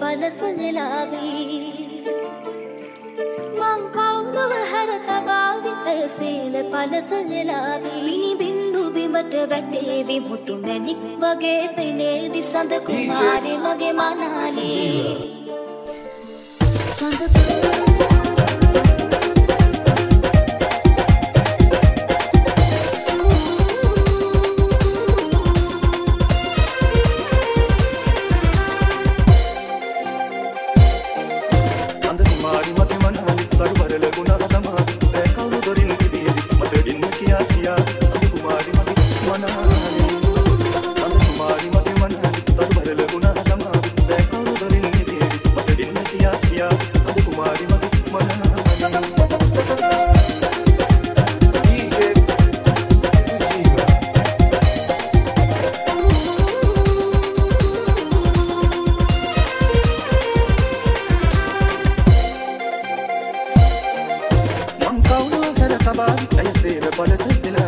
බලසලාවි මං කවුරුව හැර තබාවි ඇසේල පලසලාවි මිනි බින්දු බිමට වැටේවි මුතු මැණික් වගේ පෙනේවි සඳ කුමාරේ මගේ මනාලේ සඳ Sabah, ella se le parece de la